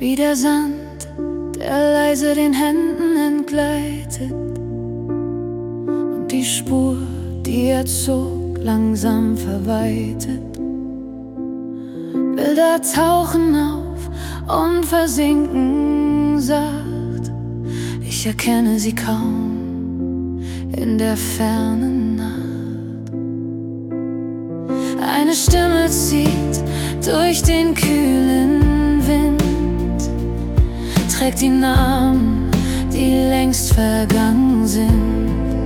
wie der Sand, der leise den Händen entgleitet, und die Spur, die er zog, langsam verweitet. Bilder tauchen auf und versinken sacht, ich erkenne sie kaum in der fernen Nacht. Eine Stimme zieht durch den kühlen Wind, trägt die Namen, die längst vergangen sind.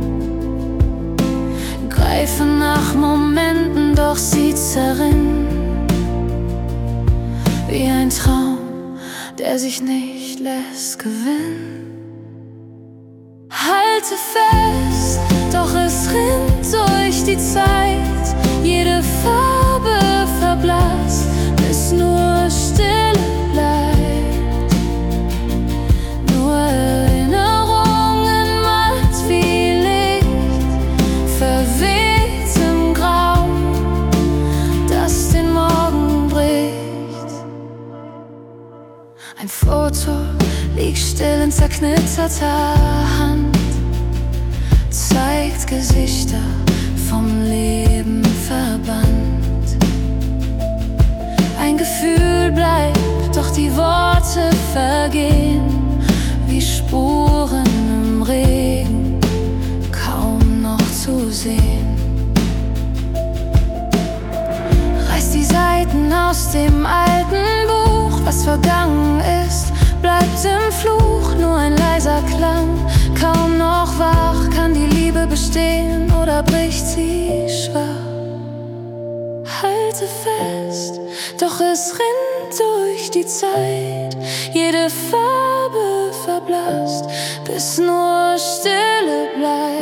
Greife nach Momenten, doch sie zerrinnen, wie ein Traum, der sich nicht lässt gewinnen. Halte fest, doch es rinnt durch die Zeit, jede Farbe verblasst, bis nur Stille bleibt. Nur Erinnerungen matt wie Licht, verweht im Grau, das den Morgen bricht. Ein Foto liegt still in zerknitterter Hand, zeigt Gesichter vom Leben verbannt. Ein Gefühl bleibt, doch die Worte vergehen, wie Spuren im Regen, kaum noch zu sehen. Reiß die Seiten aus dem alten Buch, was vergangen ist, bleibt im Fluch, nur ein leiser Klang, kaum noch wach. Kann die Liebe bestehen oder bricht sie schwach? Halte fest, doch es rinnt durch die Zeit, jede Farbe verblasst, bis nur Stille bleibt.